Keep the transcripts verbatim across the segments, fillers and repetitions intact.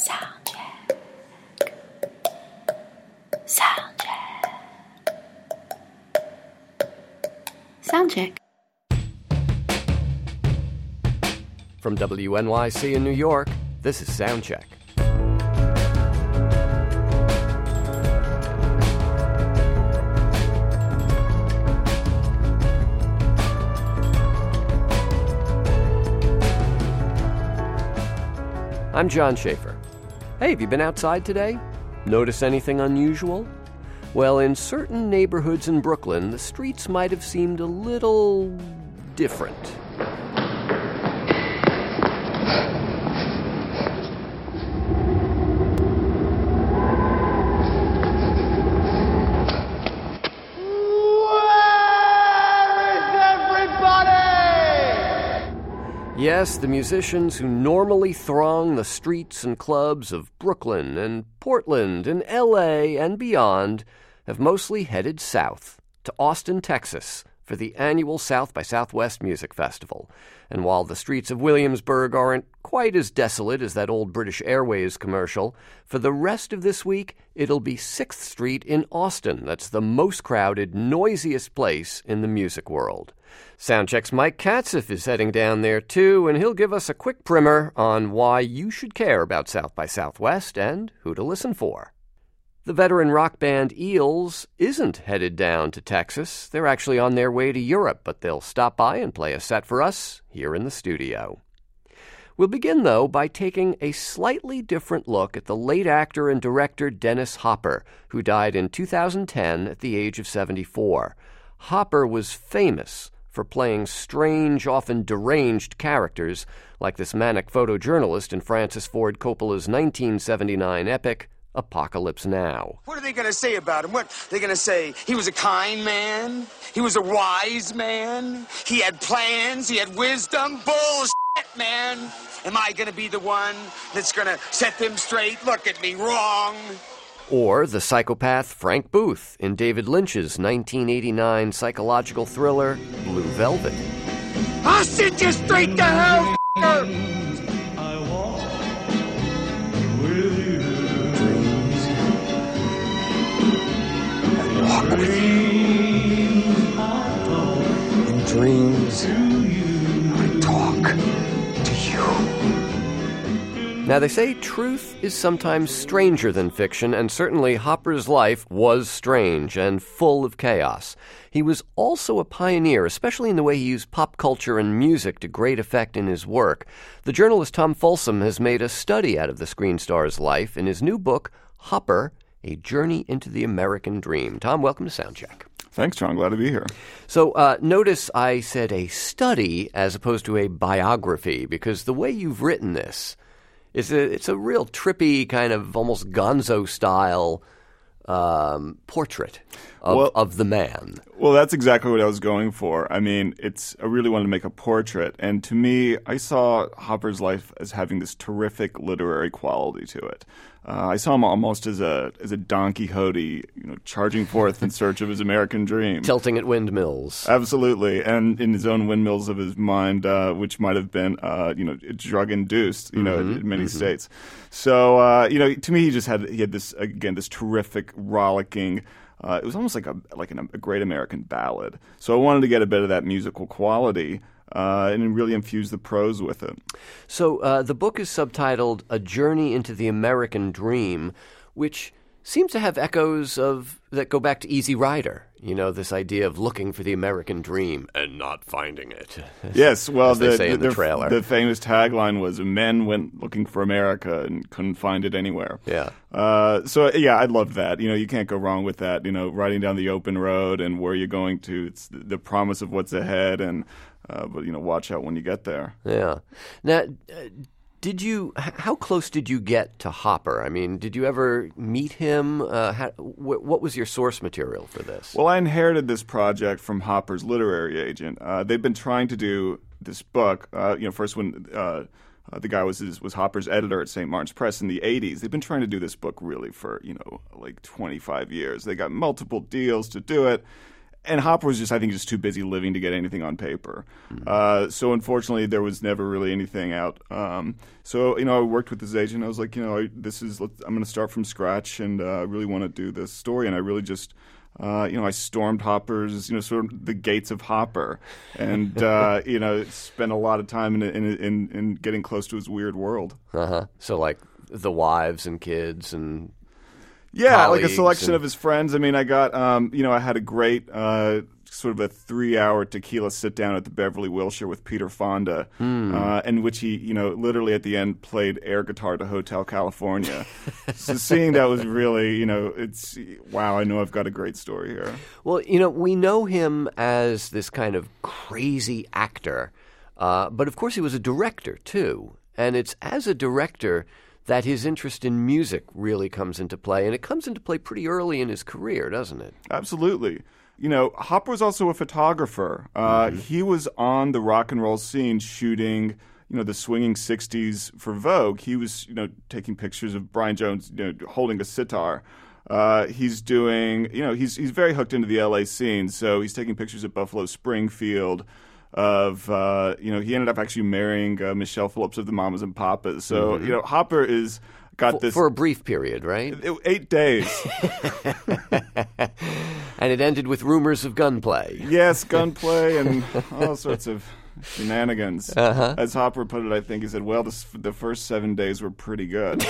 Sound check. Sound check. Sound check. From W N Y C in New York, this is Soundcheck. I'm John Schaefer. Hey, have you been outside today? Notice anything unusual? Well, in certain neighborhoods in Brooklyn, the streets might have seemed a little different. Yes, the musicians who normally throng the streets and clubs of Brooklyn and Portland and L A and beyond have mostly headed south to Austin, Texas, for the annual South by Southwest Music Festival. And while the streets of Williamsburg aren't quite as desolate as that old British Airways commercial, for the rest of this week, it'll be sixth Street in Austin. That's the most crowded, noisiest place in the music world. Soundcheck's Mike Katzif is heading down there, too, and he'll give us a quick primer on why you should care about South by Southwest and who to listen for. The veteran rock band Eels isn't headed down to Texas. They're actually on their way to Europe, but they'll stop by and play a set for us here in the studio. We'll begin, though, by taking a slightly different look at the late actor and director Dennis Hopper, who died in two thousand ten at the age of seventy-four. Hopper was famous for playing strange, often deranged characters, like this manic photojournalist in Francis Ford Coppola's nineteen seventy-nine epic, Apocalypse Now. What are they going to say about him? What are they going to say? He was a kind man? He was a wise man? He had plans? He had wisdom? Bullshit, man! Am I going to be the one that's going to set them straight? Look at me, wrong! Or the psychopath Frank Booth in David Lynch's nineteen eighty-nine psychological thriller, Blue Velvet. I'll send you straight to hell, f***er! Walk with you. In dreams, I talk to you. Now, they say truth is sometimes stranger than fiction, and certainly Hopper's life was strange and full of chaos. He was also a pioneer, especially in the way he used pop culture and music to great effect in his work. The journalist Tom Folsom has made a study out of the screen star's life in his new book, Hopper, A Journey into the American Dream. Tom, welcome to Soundcheck. Thanks, John. Glad to be here. So uh, notice I said a study as opposed to a biography, because the way you've written this is a, it's a real trippy kind of almost gonzo-style um, portrait of, well, of the man. Well, that's exactly what I was going for. I mean, it's I really wanted to make a portrait. And to me, I saw Hopper's life as having this terrific literary quality to it. Uh, I saw him almost as a as a Don Quixote, you know, charging forth in search of his American dream. Tilting at windmills. Absolutely. And in his own windmills of his mind, uh, which might have been, uh, you know, drug-induced, you know, mm-hmm, in many mm-hmm. states. So, uh, you know, to me, he just had, he had this, again, this terrific, rollicking, uh, it was almost like a like an, a great American ballad. So I wanted to get a bit of that musical quality Uh, and really infuse the prose with it. So uh, the book is subtitled A Journey into the American Dream, which seems to have echoes of that go back to Easy Rider. You know, this idea of looking for the American dream and not finding it. Yes, well, as they the, say the, in the the, trailer. The famous tagline was, men went looking for America and couldn't find it anywhere. Yeah. Uh, so, yeah, I love that. You know, you can't go wrong with that. You know, riding down the open road and where you're going to, it's the, the promise of what's ahead, and uh, but, you know, watch out when you get there. Yeah. Now, uh, did you, how close did you get to Hopper? I mean, did you ever meet him? Uh, how, wh- what was your source material for this? Well, I inherited this project from Hopper's literary agent. Uh, they'd been trying to do this book, uh, you know, first when uh, uh, the guy was his, was Hopper's editor at Saint Martin's Press in the eighties. They've been trying to do this book really for, you know, like twenty-five years. They got multiple deals to do it. and Hopper was just, I think, just too busy living to get anything on paper. Mm-hmm. Uh, so unfortunately, there was never really anything out. Um, so, you know, I worked with his agent. I was like, you know, I, this is, I'm going to start from scratch, and uh, I really want to do this story. And I really just, uh, you know, I stormed Hopper's, you know, sort of the gates of Hopper, and uh, you know, spent a lot of time in in in, in getting close to his weird world. Uh huh. So like the wives and kids and. Yeah, like a selection and... of his friends. I mean, I got, um, you know, I had a great uh, sort of a three-hour tequila sit-down at the Beverly Wilshire with Peter Fonda, hmm. uh, in which he, you know, literally at the end played air guitar to Hotel California. So seeing that was really, you know, it's, wow, I know I've got a great story here. Well, you know, we know him as this kind of crazy actor, uh, but of course he was a director, too. And it's as a director that his interest in music really comes into play. And it comes into play pretty early in his career, doesn't it? Absolutely. You know, Hopper was also a photographer. Uh, mm-hmm. He was on the rock and roll scene shooting, you know, the swinging sixties for Vogue. He was, you know, taking pictures of Brian Jones, you know, holding a sitar. Uh, he's doing, you know, he's he's very hooked into the L A scene. So he's taking pictures at Buffalo Springfield. Of uh, you know, he ended up actually marrying uh, Michelle Phillips of the Mamas and Papas. So mm-hmm. you know, Hopper is got for, this for a brief period, right? It, eight days, and it ended with rumors of gunplay. Yes, gunplay and all sorts of shenanigans. Uh-huh. As Hopper put it, I think he said, "Well, the, the first seven days were pretty good."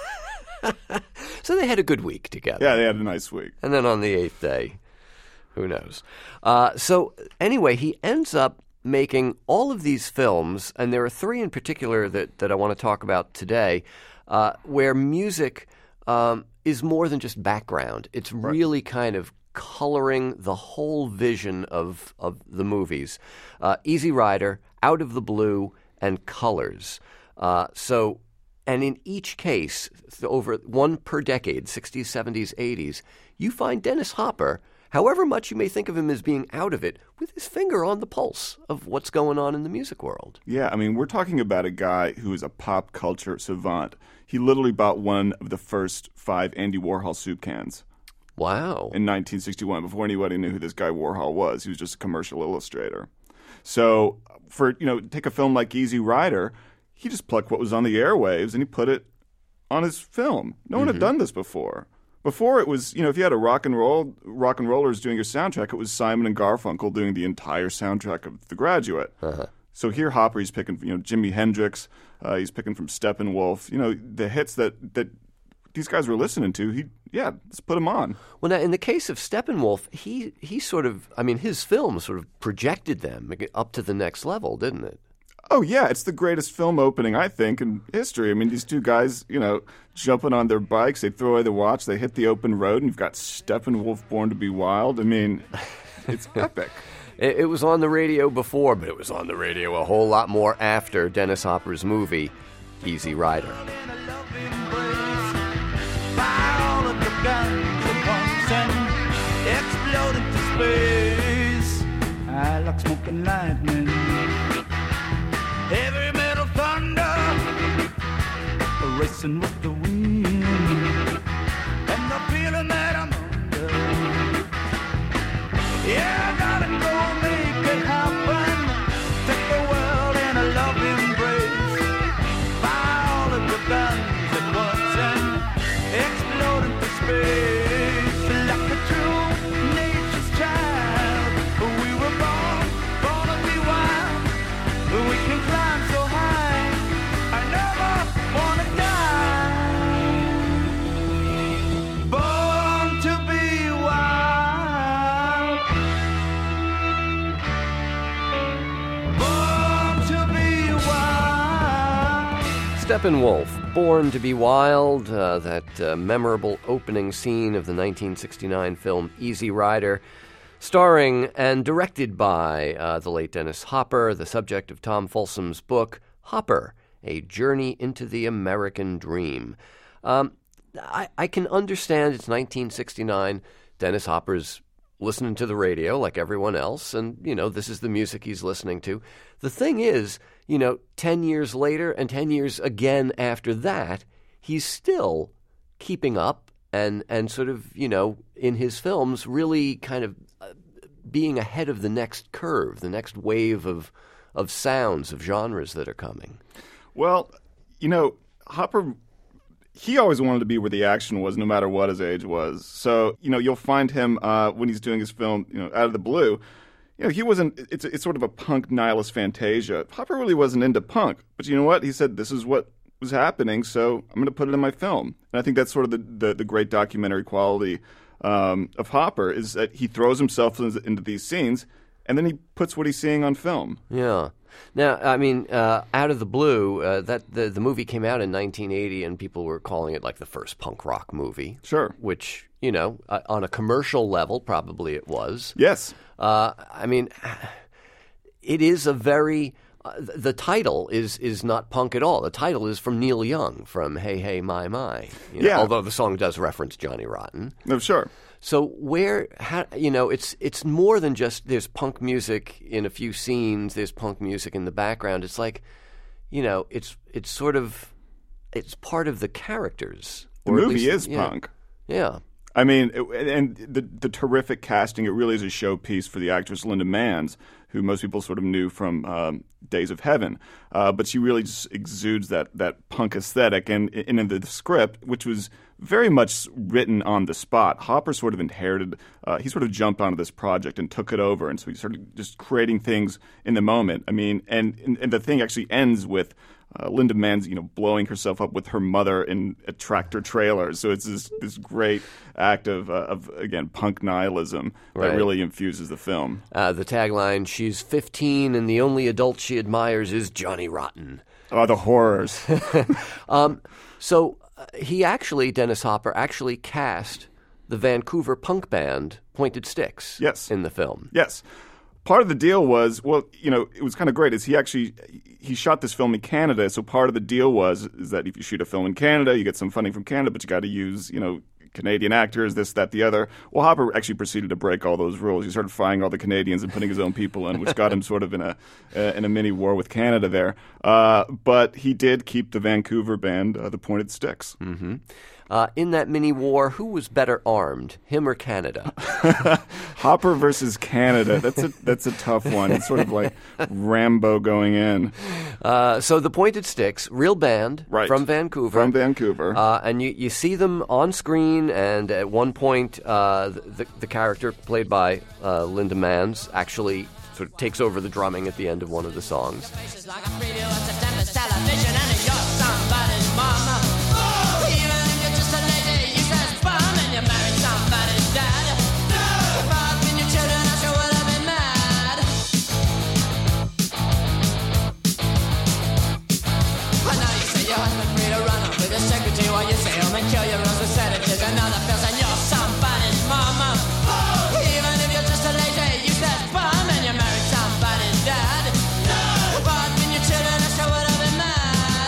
So they had a good week together. Yeah, they had a nice week. And then on the eighth day, who knows? Uh, so anyway, he ends up making all of these films, and there are three in particular that, that I want to talk about today, uh, where music um, is more than just background. It's right. really kind of coloring the whole vision of, of the movies. Uh, Easy Rider, Out of the Blue, and Colors. Uh, so, and in each case, over one per decade, sixties, seventies, eighties, you find Dennis Hopper, however much you may think of him as being out of it, with his finger on the pulse of what's going on in the music world. Yeah, I mean, we're talking about a guy who is a pop culture savant. He literally bought one of the first five Andy Warhol soup cans. Wow. In nineteen sixty-one, before anybody knew who this guy Warhol was. He was just a commercial illustrator. So, for, you know, take a film like Easy Rider, he just plucked what was on the airwaves and he put it on his film. No one mm-hmm. had done this before. Before it was, you know, if you had a rock and roll, rock and rollers doing your soundtrack, it was Simon and Garfunkel doing the entire soundtrack of The Graduate. Uh-huh. So here Hopper, he's picking, you know, Jimi Hendrix, uh, he's picking from Steppenwolf, you know, the hits that, that these guys were listening to, he, yeah, let's put them on. Well, now, in the case of Steppenwolf, he, he sort of, I mean, his film sort of projected them up to the next level, didn't it? Oh, yeah, it's the greatest film opening, I think, in history. I mean, these two guys, you know, jumping on their bikes, they throw away the watch, they hit the open road, and you've got Steppenwolf, Born to be Wild. I mean, it's epic. It, it was on the radio before, but it was on the radio a whole lot more after Dennis Hopper's movie, Easy Rider. I like smoking lightning. Heavy metal thunder, racing with the wind, and the feeling that I'm under. Yeah, I gotta go make it happen. Take the world in a loving embrace. Fire all of the guns at once and explode into space. Like a true nature's child, we were born, born to be wild. We can fly so high, I never wanna die. Born to be wild. Born to be wild. Steppenwolf, Born to be Wild, uh, that uh, memorable opening scene of the nineteen sixty-nine film Easy Rider, starring and directed by uh, the late Dennis Hopper, the subject of Tom Folsom's book, Hopper, A Journey into the American Dream. Um, I, I can understand it's nineteen sixty-nine. Dennis Hopper's listening to the radio like everyone else, and, you know, this is the music he's listening to. The thing is, you know, ten years later and ten years again after that, he's still keeping up and, and sort of, you know, in his films really kind of being ahead of the next curve, the next wave of of sounds, of genres that are coming? Well, you know, Hopper, he always wanted to be where the action was, no matter what his age was. So, you know, you'll find him uh, when he's doing his film, you know, Out of the Blue. You know, he wasn't, it's, it's sort of a punk nihilist fantasia. Hopper really wasn't into punk. But you know what? He said, this is what was happening, so I'm going to put it in my film. And I think that's sort of the, the, the great documentary quality um, of Hopper, is that he throws himself into these scenes, and then he puts what he's seeing on film. Yeah. Now, I mean, uh, Out of the Blue, uh, that the, the movie came out in nineteen eighty, and people were calling it like the first punk rock movie. Sure. Which, you know, uh, on a commercial level, probably it was. Yes. Uh, I mean, it is a very... Uh, the title is is not punk at all. The title is from Neil Young, from Hey, Hey, My, My. You know, yeah. Although the song does reference Johnny Rotten. No, sure. So where, how, you know, it's it's more than just there's punk music in a few scenes, there's punk music in the background. It's like, you know, it's it's sort of, it's part of the characters. The or at movie least, is yeah. punk. Yeah. I mean, it, and the the terrific casting, it really is a showpiece for the actress Linda Manns, who most people sort of knew from um, Days of Heaven. Uh, but she really just exudes that that punk aesthetic. And, and in the script, which was very much written on the spot, Hopper sort of inherited, uh, he sort of jumped onto this project and took it over. And so he started just creating things in the moment. I mean, and, and, and the thing actually ends with Uh, Linda Manns, you know, blowing herself up with her mother in a tractor trailer. So it's this this great act of, uh, of again, punk nihilism Right. that really infuses the film. Uh, the tagline, she's fifteen and the only adult she admires is Johnny Rotten. Oh, the horrors. um, so uh, he actually, Dennis Hopper, actually cast the Vancouver punk band Pointed Sticks Yes. in the film. Yes. Part of the deal was, well, you know, it was kind of great, is he actually, he shot this film in Canada, so part of the deal was is that if you shoot a film in Canada, you get some funding from Canada, but you got to use, you know, Canadian actors, this, that, the other. Well, Hopper actually proceeded to break all those rules. He started firing all the Canadians and putting his own people in, which got him sort of in a uh, in a mini war with Canada there. Uh, but he did keep the Vancouver band, uh, the Pointed Sticks. Mm-hmm. Uh, in that mini war, who was better armed, him or Canada? Hopper versus Canada. That's a that's a tough one. It's sort of like Rambo going in. Uh, so the Pointed Sticks, real band Right. from Vancouver. From Vancouver. Uh, and you, you see them on screen, and at one point, uh, the, the character played by uh, Linda Manns actually sort of takes over the drumming at the end of one of the songs. Faces like a preview of September's television, and you're somebody's mama. Even if you're just a lazy, useless bum, and you married somebody's dad. But when your children, I sure would have been mad. I know you say your husband's free to run off with a secretary while you stay home and kill your rose with sedatives. Another feels and you're somebody's mama. Even if you're just a lazy, useless bum, and you married somebody's dad. But when your children, I sure would have been mad.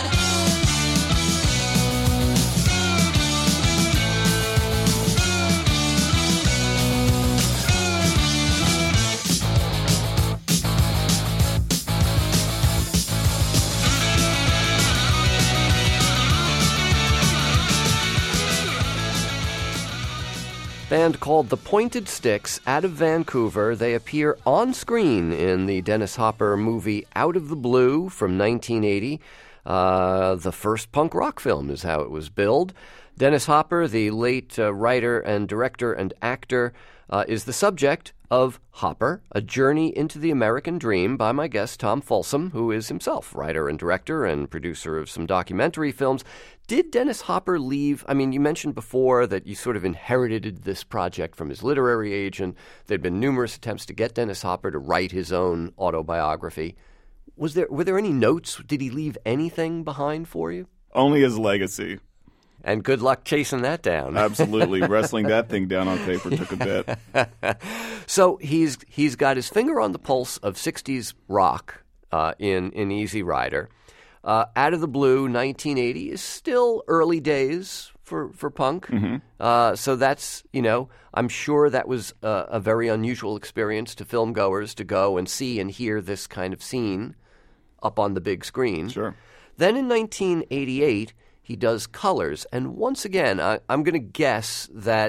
Band called the Pointed Sticks out of Vancouver. They appear on screen in the Dennis Hopper movie Out of the Blue from nineteen eighty. Uh, the first punk rock film is how it was billed. Dennis Hopper, the late uh, writer and director and actor, uh, is the subject of Hopper, A Journey into the American Dream by my guest Tom Folsom, who is himself writer and director and producer of some documentary films. Did Dennis Hopper leave, I mean, you mentioned before that you sort of inherited this project from his literary agent. There'd been numerous attempts to get Dennis Hopper to write his own autobiography. Was there, were there any notes? Did he leave anything behind for you? Only his legacy. And good luck chasing that down. Absolutely. Wrestling that thing down on paper took a bit. So he's he's got his finger on the pulse of sixties rock uh, in, in Easy Rider. Uh, Out of the Blue, nineteen eighty, is still early days for, for punk. Mm-hmm. Uh, so that's, you know, I'm sure that was a, a very unusual experience to film goers to go and see and hear this kind of scene up on the big screen. Sure. Then in nineteen eighty-eight, he does Colors. And once again, I, I'm going to guess that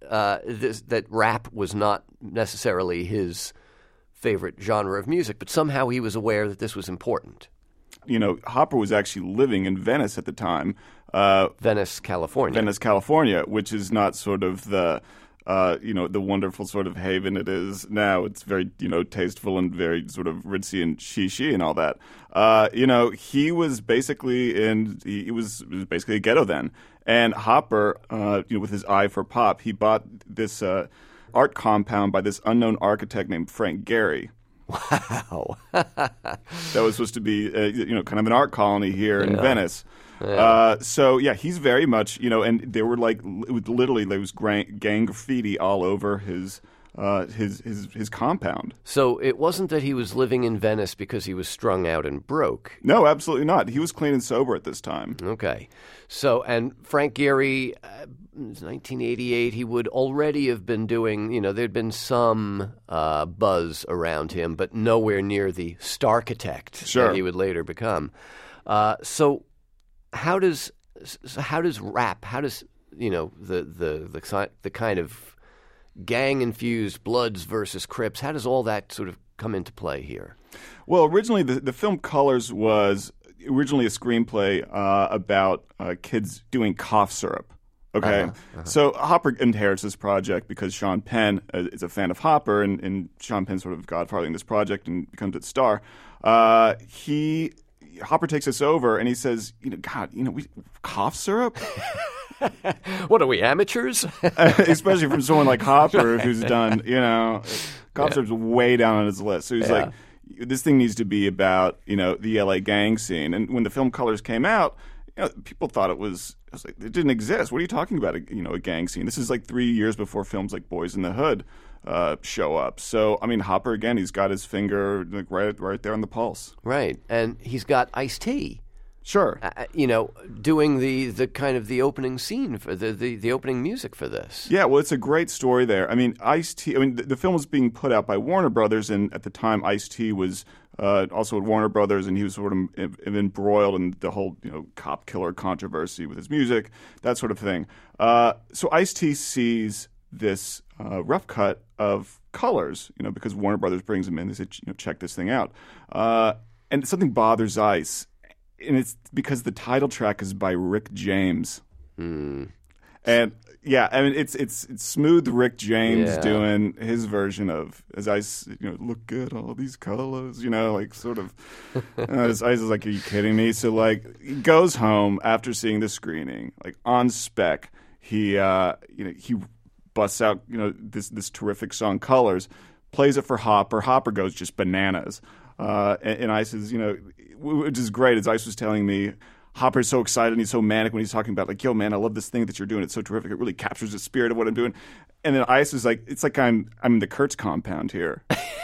uh, this, that rap was not necessarily his favorite genre of music, but somehow he was aware that this was important. You know, Hopper was actually living in Venice at the time. Uh, Venice, California. Venice, California, which is not sort of the, uh, you know, the wonderful sort of haven it is now. It's very, you know, tasteful and very sort of ritzy and she-she and all that. Uh, you know, he was basically in, he, he was, it was basically a ghetto then. And Hopper, uh, you know, with his eye for pop, he bought this uh, art compound by this unknown architect named Frank Gehry. Wow. That was supposed to be, uh, you know, kind of an art colony here in Yeah. Venice. Yeah. Uh, so, yeah, he's very much, you know, and there were like, it was literally, there was gang, gang graffiti all over his, uh, his, his, his compound. So it wasn't that he was living in Venice because he was strung out and broke. No, absolutely not. He was clean and sober at this time. Okay. So, and Frank Gehry, uh, nineteen eighty-eight, he would already have been doing, you know, there'd been some uh, buzz around him, but nowhere near the starchitect Sure. that he would later become. Uh, so how does so how does rap, how does, you know, the, the, the, the kind of gang-infused Bloods versus Crips, how does all that sort of come into play here? Well, originally, the, the film Colors was originally a screenplay uh, about uh, kids doing cough syrup. Okay, Uh-huh, uh-huh. So Hopper inherits this project because Sean Penn uh, is a fan of Hopper, and, and Sean Penn's sort of godfathering this project and becomes its star. Uh, he Hopper takes us over, and he says, "You know, God, you know, we cough syrup." What are we, amateurs? Especially from someone like Hopper, who's done, you know, cough syrup's way down on his list. So he's Yeah. like, this thing needs to be about, you know, the L A gang scene. And when the film Colors came out, you know, people thought it was, it was like, it didn't exist. What are you talking about, a, you know, a gang scene? This is like three years before films like Boys in the Hood uh, show up. So, I mean, Hopper, again, he's got his finger like right, right there on the pulse. Right, and he's got Ice-T. Sure. Uh, you know, doing the, the kind of the opening scene for the, the, the opening music for this. Yeah, well, it's a great story there. I mean, Ice-T, I mean, the, the film was being put out by Warner Brothers, and at the time, Ice-T was uh, also at Warner Brothers, and he was sort of em- embroiled in the whole, you know, cop killer controversy with his music, that sort of thing. Uh, so Ice-T sees this uh, rough cut of Colors, you know, because Warner Brothers brings him in. They said, you know, check this thing out. Uh, and something bothers Ice. And it's because the title track is by Rick James. Hmm. And yeah, I mean it's it's it's smooth Rick James Yeah. doing his version of as I s- you know look at all these colors, you know, like sort of. uh, his Ice is like, are you kidding me? So like he goes home after seeing the screening, like on spec. He uh, you know he busts out you know this this terrific song Colors, plays it for Hopper. Hopper goes just bananas. Uh, and, and Ice is, you know, which is great. As Ice was telling me, Hopper's so excited and he's so manic when he's talking about, like, yo, man, I love this thing that you're doing. It's so terrific. It really captures the spirit of what I'm doing. And then Ice is like, it's like I'm I'm in the Kurtz compound here.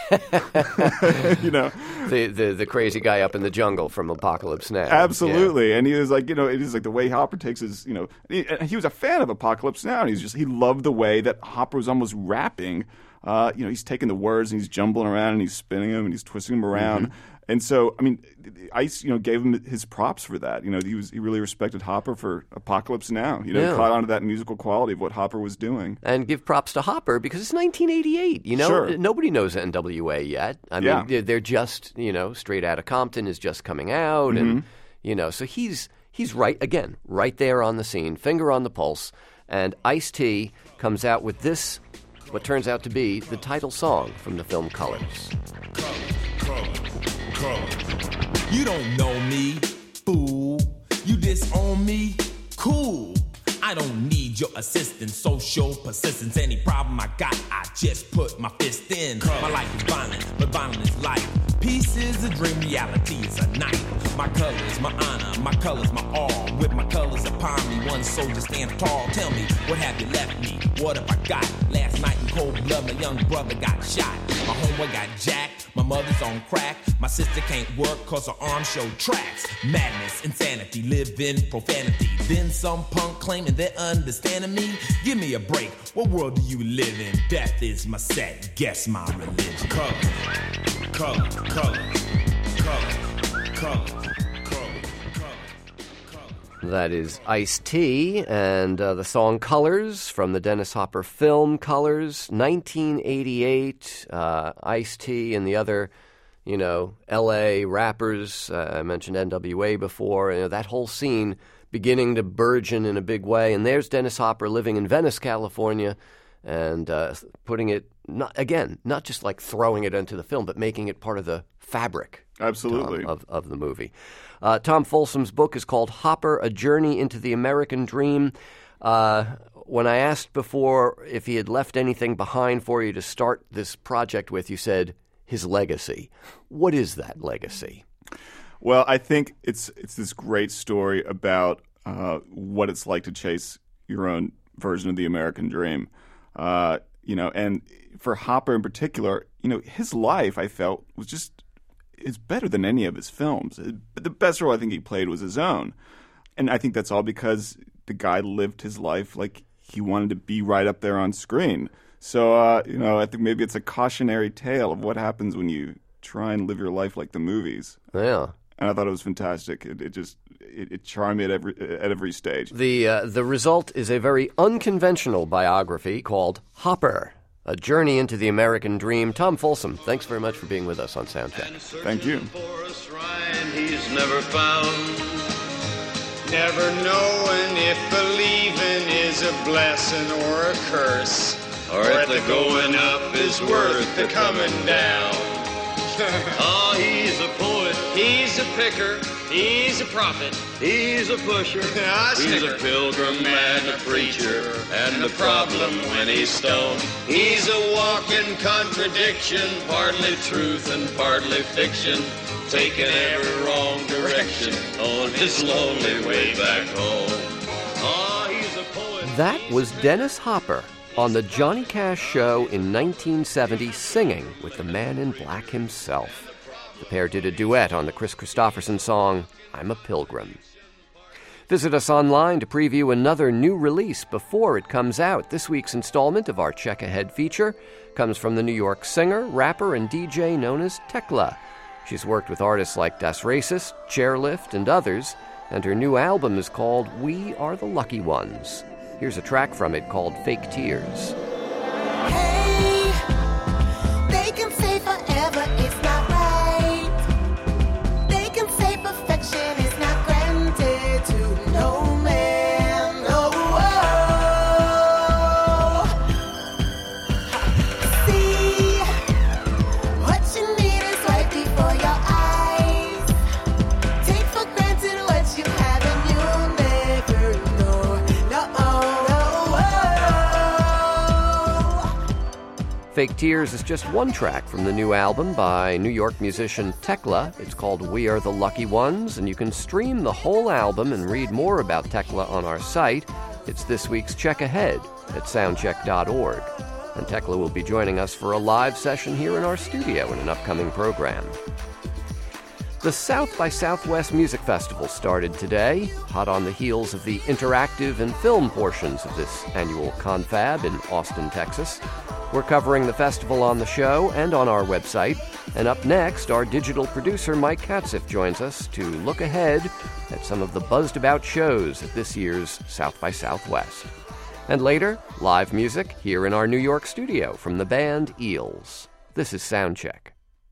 You know? The, the the crazy guy up in the jungle from Apocalypse Now. Absolutely. And he was like, you know, it is like the way Hopper takes his, you know, he, he was a fan of Apocalypse Now. And he's just, he loved the way that Hopper was almost rapping. Uh, you know, he's taking the words and he's jumbling around and he's spinning them and he's twisting them around. Mm-hmm. And so, I mean, Ice, you know, gave him his props for that. You know, he was he really respected Hopper for Apocalypse Now. You know, Yeah. he caught on to that musical quality of what Hopper was doing. And give props to Hopper because it's nineteen eighty-eight. You know, Sure. nobody knows N W A yet. I Yeah. mean, they're- they're just, you know, Straight Outta Compton is just coming out, Mm-hmm. and you know, so he's he's right again, right there on the scene, finger on the pulse. And Ice-T comes out with this, what turns out to be the title song from the film Colors. You don't know me, fool. You disown me, cool. I don't need your assistance, social persistence. Any problem I got, I just put my fist in. My life is violent, but violent is life. Peace is a dream, reality is a night. My colors, my honor, my colors, my all. With my colors upon me, one soldier stand tall. Tell me, what have you left me? What have I got? Last night in cold blood, my young brother got shot. My homeboy got jacked, my mother's on crack. My sister can't work cause her arm showed tracks. Madness, insanity, live in profanity. Then some punk claiming they're understanding me. Give me a break, what world do you live in? Death is my set, guess my religion. Color, color, color, color, color, color, color. That is Ice-T, and uh, the song Colors from the Dennis Hopper film Colors, nineteen eighty-eight. Uh, Ice-T and the other, you know, L A rappers. Uh, I mentioned N W A before. You know, that whole scene beginning to burgeon in a big way. And there's Dennis Hopper living in Venice, California, and uh, putting it, not, again, not just like throwing it into the film, but making it part of the fabric. Absolutely. Tom, of, of the movie. Uh, Tom Folsom's book is called Hopper, A Journey into the American Dream. Uh, when I asked before if he had left anything behind for you to start this project with, you said his legacy. What is that legacy? Well, I think it's it's this great story about uh, what it's like to chase your own version of the American dream. Uh, you know, and for Hopper in particular, you know, his life, I felt, was just is better than any of his films. But the best role I think he played was his own. And I think that's all because the guy lived his life like he wanted to be right up there on screen. So, uh, you know, I think maybe it's a cautionary tale of what happens when you try and live your life like the movies. Yeah. And I thought it was fantastic. It, it just it, it charmed me at every at every stage. The uh, the result is a very unconventional biography called Hopper, A Journey into the American Dream. Tom Folsom, thanks very much for being with us on Soundcheck. Thank you. For a shrine he's never found. Never knowing if believing is a blessing or a curse, or if the going up is worth the coming down. Oh, he's a poet, he's a picker, he's a prophet, he's a pusher, he's a pilgrim and a preacher, and the problem when he's stoned. He's a walking contradiction, partly truth and partly fiction, taking every wrong direction on his lonely way back home. Oh, he's a poet. That was Dennis Hopper on the Johnny Cash Show in nineteen seventy, singing with the Man in Black himself. The pair did a duet on the Chris Christopherson song, I'm a Pilgrim. Visit us online to preview another new release before it comes out. This week's installment of our Check Ahead feature comes from the New York singer, rapper, and D J known as Tekla. She's worked with artists like Das Racist, Chairlift, and others, and her new album is called We Are the Lucky Ones. Here's a track from it called Fake Tears. Hey, they can say forever it's not right. They can say perfection is not granted to no man. No. See, what you need is right before your eyes. Take for granted what you have and you'll never know. No. Fake Tears is just one track from the new album by New York musician Tekla. It's called We Are the Lucky Ones, and you can stream the whole album and read more about Tekla on our site. It's this week's Check Ahead at soundcheck dot org. And Tekla will be joining us for a live session here in our studio in an upcoming program. The South by Southwest Music Festival started today, hot on the heels of the interactive and film portions of this annual confab in Austin, Texas. We're covering the festival on the show and on our website. And up next, our digital producer Mike Katziff joins us to look ahead at some of the buzzed-about shows at this year's South by Southwest. And later, live music here in our New York studio from the band Eels. This is Soundcheck.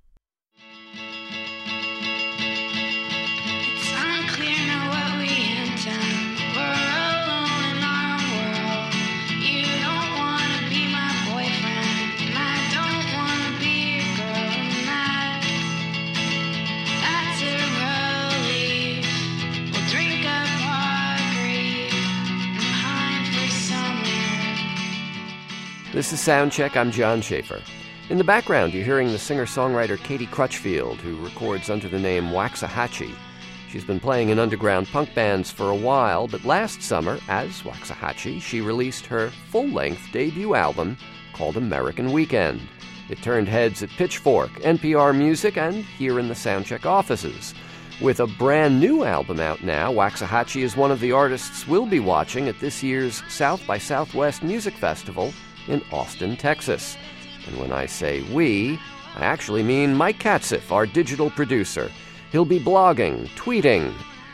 This is Soundcheck. I'm John Schaefer. In the background, you're hearing the singer-songwriter Katie Crutchfield, who records under the name Waxahachie. She's been playing in underground punk bands for a while, but last summer, as Waxahachie, she released her full-length debut album called American Weekend. It turned heads at Pitchfork, N P R Music, and here in the Soundcheck offices. With a brand new album out now, Waxahachie is one of the artists we'll be watching at this year's South by Southwest Music Festival in Austin, Texas. And when I say we, I actually mean Mike Katziff, our digital producer. He'll be blogging, tweeting,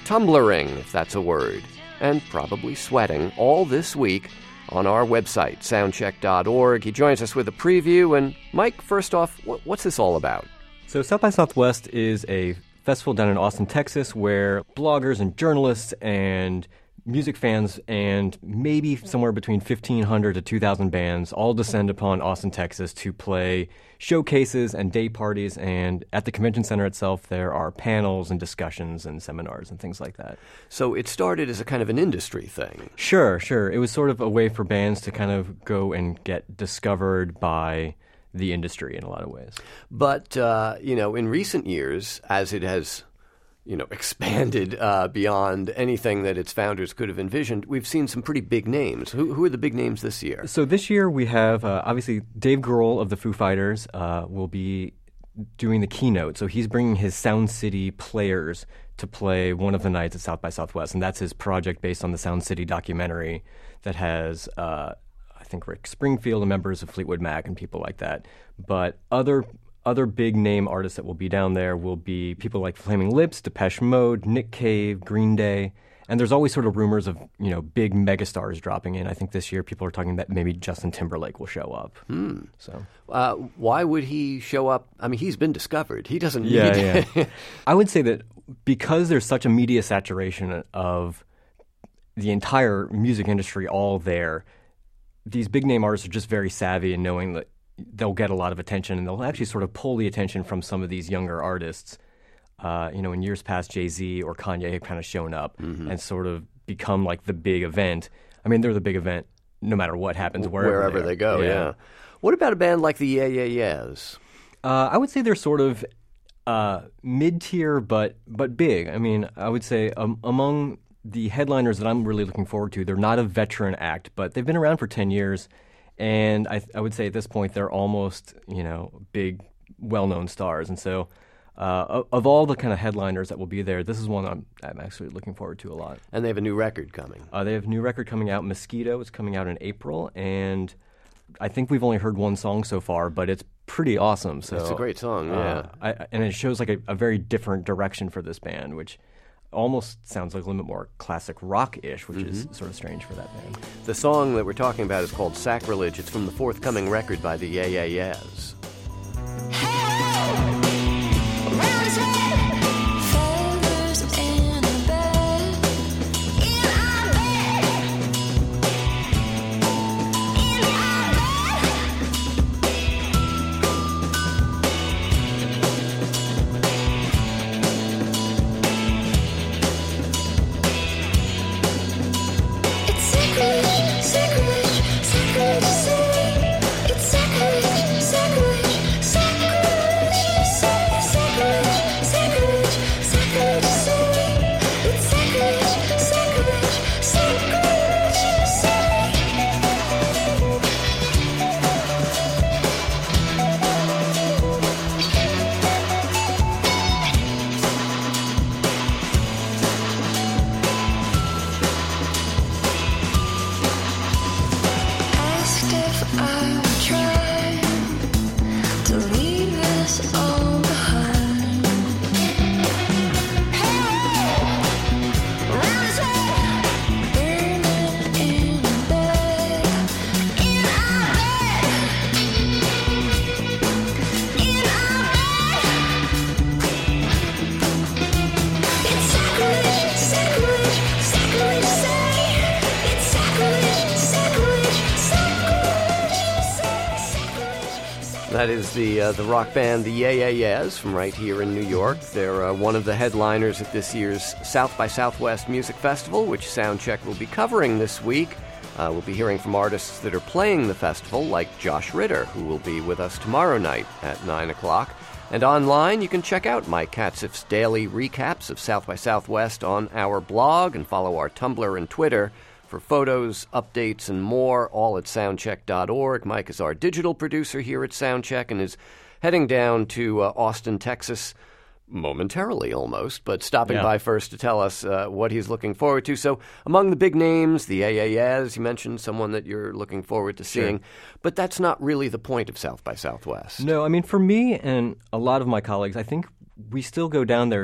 tumbling, if that's a word, and probably sweating all this week on our website, soundcheck dot org. He joins us with a preview. And Mike, first off, what's this all about? So South by Southwest is a festival down in Austin, Texas, where bloggers and journalists and music fans and maybe somewhere between fifteen hundred to two thousand bands all descend upon Austin, Texas to play showcases and day parties. And at the convention center itself, there are panels and discussions and seminars and things like that. So it started as a kind of an industry thing. Sure, sure. It was sort of a way for bands to kind of go and get discovered by the industry in a lot of ways. But, uh, you know, in recent years, as it has you know, expanded uh, beyond anything that its founders could have envisioned, we've seen some pretty big names. Who, who are the big names this year? So this year we have, uh, obviously, Dave Grohl of the Foo Fighters uh, will be doing the keynote. So he's bringing his Sound City players to play one of the nights at South by Southwest, and that's his project based on the Sound City documentary that has, uh, I think, Rick Springfield and members of Fleetwood Mac and people like that. But other Other big-name artists that will be down there will be people like Flaming Lips, Depeche Mode, Nick Cave, Green Day, and there's always sort of rumors of, you know, big megastars dropping in. I think this year people are talking that maybe Justin Timberlake will show up. Hmm. So, uh, why would he show up? I mean, he's been discovered. He doesn't yeah, need... yeah. I would say that because there's such a media saturation of the entire music industry all there, these big-name artists are just very savvy in knowing that they'll get a lot of attention, and they'll actually sort of pull the attention from some of these younger artists. Uh, you know, in years past, Jay-Z or Kanye have kind of shown up mm-hmm. and sort of become like the big event. I mean, they're the big event no matter what happens, wherever, wherever they, they go, yeah. yeah. What about a band like the Yeah Yeah Yeahs? Uh, I would say they're sort of uh, mid-tier, but but big. I mean, I would say um, among the headliners that I'm really looking forward to, they're not a veteran act, but they've been around for ten years. And I, I would say at this point they're almost, you know, big, well-known stars. And so uh, of, of all the kind of headliners that will be there, this is one I'm, I'm actually looking forward to a lot. And they have a new record coming. Uh, they have a new record coming out, Mosquito. It's coming out in April. And I think we've only heard one song so far, but it's pretty awesome. So it's a great song, yeah. Uh, I, and it shows like a, a very different direction for this band, which almost sounds like a little bit more classic rock-ish, which mm-hmm. is sort of strange for that band. The song that we're talking about is called Sacrilege. It's from the forthcoming record by the Yeah Yeah Yeahs. That is the uh, the rock band, the Yeah Yeah Yeahs, from right here in New York. They're uh, one of the headliners at this year's South by Southwest Music Festival, which Soundcheck will be covering this week. Uh, we'll be hearing from artists that are playing the festival, like Josh Ritter, who will be with us tomorrow night at nine o'clock. And online, you can check out Mike Katzif's daily recaps of South by Southwest on our blog and follow our Tumblr and Twitter for photos, updates, and more, all at soundcheck dot org. Mike is our digital producer here at Soundcheck and is heading down to uh, Austin, Texas, momentarily almost, but stopping yeah. by first to tell us uh, what he's looking forward to. So among the big names, the Yeah Yeah Yeahs, you mentioned someone that you're looking forward to seeing, sure. but that's not really the point of South by Southwest. No, I mean, for me and a lot of my colleagues, I think we still go down there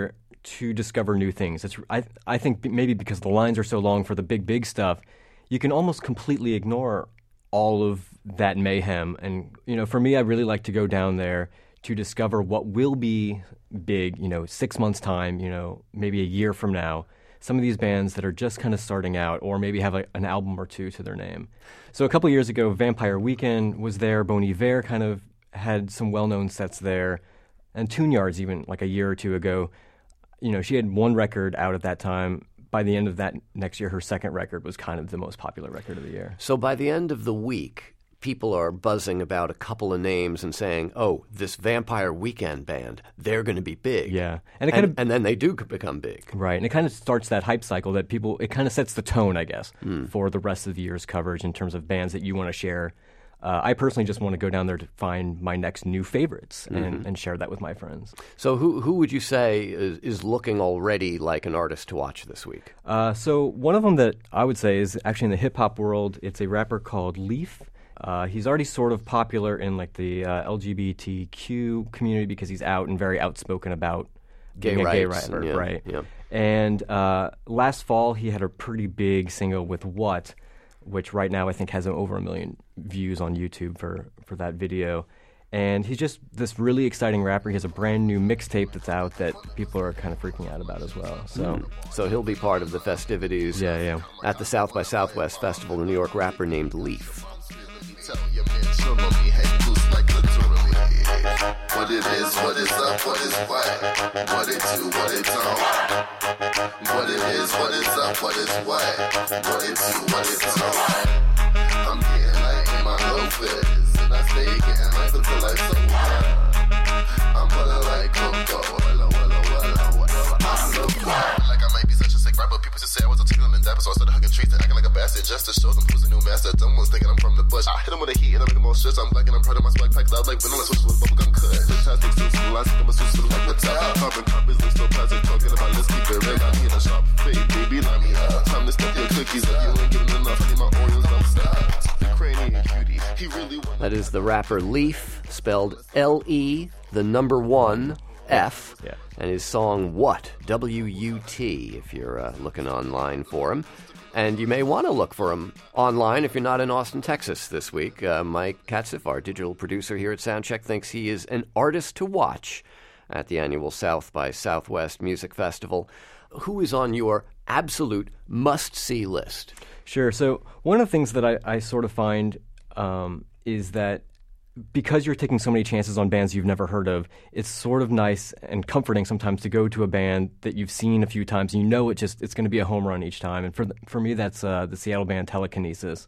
to discover new things. It's I I think maybe because the lines are so long for the big big stuff, you can almost completely ignore all of that mayhem. And you know, for me, I really like to go down there to discover what will be big. You know, six months time. You know, maybe a year from now. Some of these bands that are just kind of starting out, or maybe have a, an album or two to their name. So a couple years ago, Vampire Weekend was there. Bon Iver kind of had some well-known sets there, and Tune Yards even like a year or two ago. You know, she had one record out at that time. By the end of that next year, her second record was kind of the most popular record of the year. So by the end of the week, people are buzzing about a couple of names and saying, oh, this Vampire Weekend band, they're going to be big. Yeah. And, it kind and, of, and then they do become big. Right. And it kind of starts that hype cycle that people, it kind of sets the tone, I guess, mm. for the rest of the year's coverage in terms of bands that you want to share. Uh, I personally just want to go down there to find my next new favorites and, mm-hmm. and share that with my friends. So who who would you say is, is looking already like an artist to watch this week? Uh, so one of them that I would say is actually in the hip-hop world. It's a rapper called Leaf. Uh, he's already sort of popular in like the uh, L G B T Q community because he's out and very outspoken about gay being a gay rights, rapper, yeah, right? Yeah. And uh, last fall he had a pretty big single with What, which right now I think has over a million views on YouTube for, for that video. And he's just this really exciting rapper. He has a brand new mixtape that's out that people are kind of freaking out about as well. So, mm. so he'll be part of the festivities yeah, yeah. at the South by Southwest Festival. The New York rapper named Leaf. What it is, what is up, what is what, what it do, what it don't. What it is, what is up, what is what, what it do, what it don't. I'm getting like in my low fizz, and I stay getting like until I so high. I'm pulling like Coco, walla, walla, walla, walla. I'm so fly, like I might be such a sick rapper. People just say I was a tequila and dapper, so I started hugging trees and acting like a bastard just to show them who's the new master. Dumb ones thinking I'm from the bush. I hit them with a heat and I make them all stress. I'm black and I'm proud of my spike packs. Loud like vanilla switches with bubblegum cut. Fantastic, so scholastic, I'm a super like the top. Carbon copies look so plastic. Talking about let's keep it real. I need a sharp fade, baby, line me up. Time to step your cookies up. You ain't giving enough. I need my Oreos outside. The cranium cutie, he really wants. That is the rapper Leaf, spelled L E, the number one, F, yeah. and his song What, W U T, if you're uh, looking online for him. And you may want to look for him online if you're not in Austin, Texas this week. Uh, Mike Katzif, our digital producer here at Soundcheck, thinks he is an artist to watch at the annual South by Southwest Music Festival. Who is on your absolute must-see list? Sure. So one of the things that I, I sort of find um, is that because you're taking so many chances on bands you've never heard of, it's sort of nice and comforting sometimes to go to a band that you've seen a few times and you know it just it's going to be a home run each time. And for the, for me, that's uh, the Seattle band Telekinesis.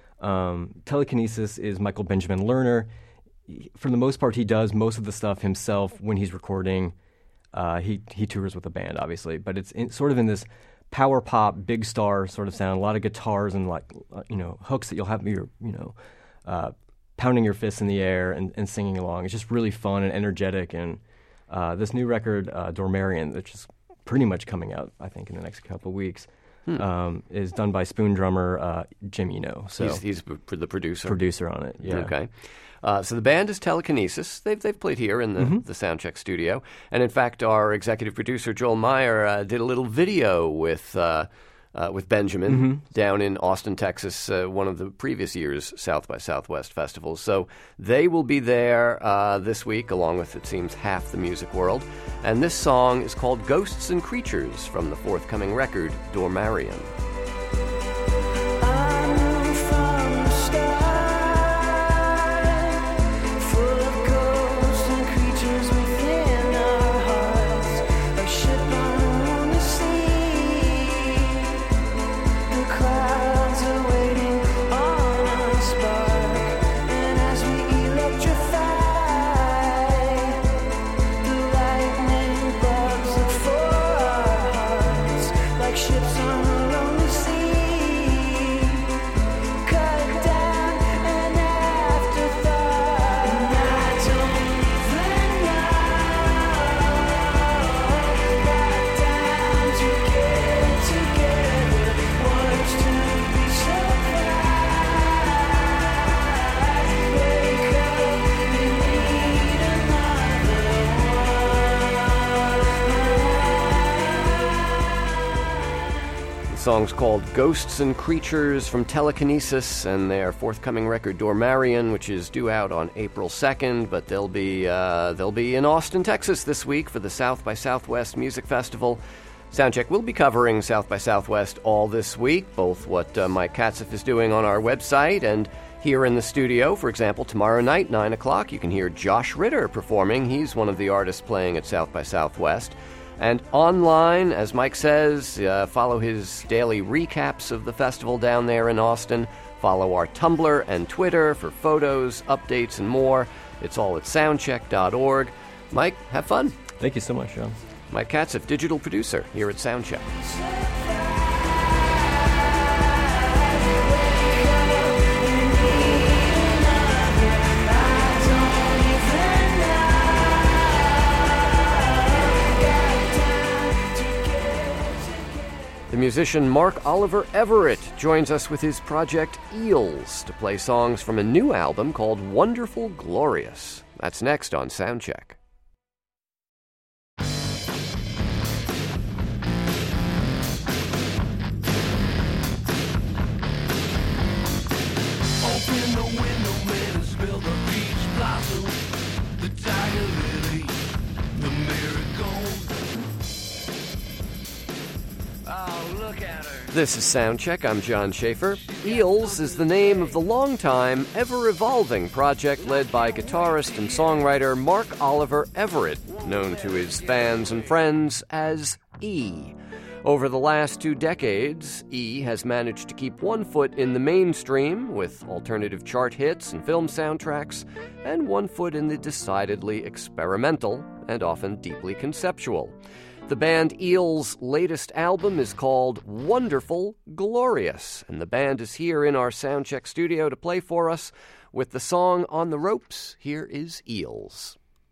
Um, Telekinesis is Michael Benjamin Lerner. He, for the most part, he does most of the stuff himself when he's recording. Uh, he he tours with a band, obviously, but it's in, sort of in this power pop, big star sort of sound. A lot of guitars and like uh, you know hooks that you'll have your you know. Uh, pounding your fists in the air and, and singing along. It's just really fun and energetic. And uh, this new record, uh, Dormarian, which is pretty much coming out, I think, in the next couple of weeks, hmm. um, is done by Spoon drummer uh, Jim Eno. So he's, he's the producer. Producer on it, yeah. Okay. Uh, so the band is Telekinesis. They've they've played here in the, mm-hmm. the Soundcheck studio. And in fact, our executive producer, Joel Meyer, uh, did a little video with... Uh, Uh, with Benjamin mm-hmm. down in Austin, Texas, uh, one of the previous year's South by Southwest festivals. So they will be there uh, this week, along with, it seems, half the music world. And this song is called Ghosts and Creatures from the forthcoming record, Dormarian. Ships on a lonely song's called Ghosts and Creatures from Telekinesis, and their forthcoming record Dormarion, which is due out on April second, but they'll be uh, they'll be in Austin, Texas this week for the South by Southwest Music Festival. Soundcheck will be covering South by Southwest all this week, both what uh, Mike Katzif is doing on our website and here in the studio. For example, tomorrow night, nine o'clock, you can hear Josh Ritter performing. He's one of the artists playing at South by Southwest. And online, as Mike says, uh, follow his daily recaps of the festival down there in Austin. Follow our Tumblr and Twitter for photos, updates, and more. It's all at soundcheck dot org. Mike, have fun. Thank you so much, John. Mike Katzif, digital producer here at Soundcheck. The musician Mark Oliver Everett joins us with his project Eels to play songs from a new album called Wonderful Glorious. That's next on Soundcheck. Open the window, let us spill the peach blossom, the tiger lily, the marigold. Oh, look at her. This is Soundcheck. I'm John Schaefer. Eels is the name of the long-time, ever-evolving project led by guitarist and songwriter Mark Oliver Everett, known to his fans and friends as E. Over the last two decades, E has managed to keep one foot in the mainstream with alternative chart hits and film soundtracks, and one foot in the decidedly experimental and often deeply conceptual. The band Eels' latest album is called Wonderful Glorious, and the band is here in our Soundcheck studio to play for us with the song On the Ropes. Here is Eels.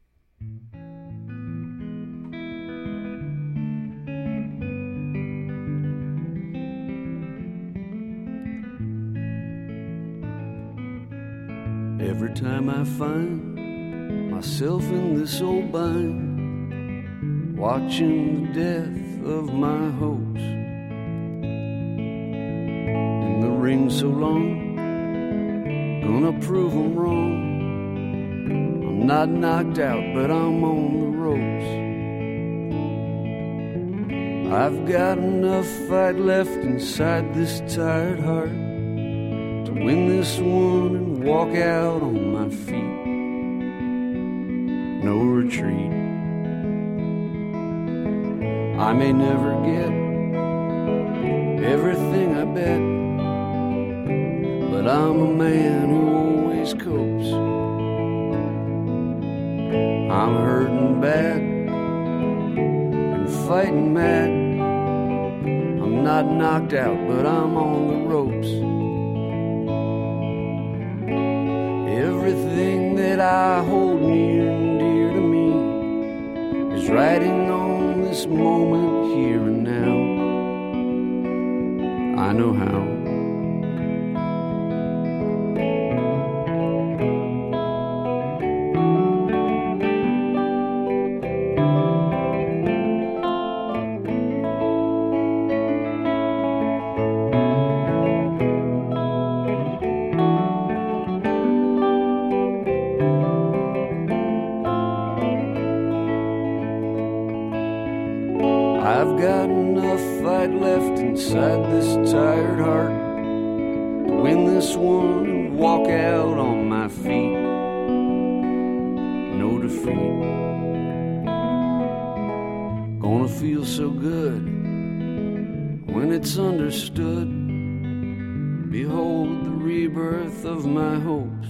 Every time I find myself in this old bind, watching the death of my hopes, in the ring so long, gonna prove them wrong. I'm not knocked out, but I'm on the ropes. I've got enough fight left inside this tired heart to win this one and walk out on my feet. No retreat. I may never get everything I bet, but I'm a man who always copes. I'm hurting bad and fighting mad. I'm not knocked out, but I'm on the ropes. Everything that I hold near and dear to me is riding on this moment here and now. I know how. I've got enough fight left inside this tired heart to win this one and walk out on my feet. No defeat. Gonna feel so good when it's understood. Behold the rebirth of my hopes.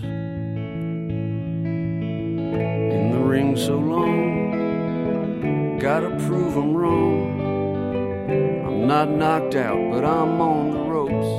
In the ring so long, gotta prove I'm wrong. I'm not knocked out, but I'm on the ropes.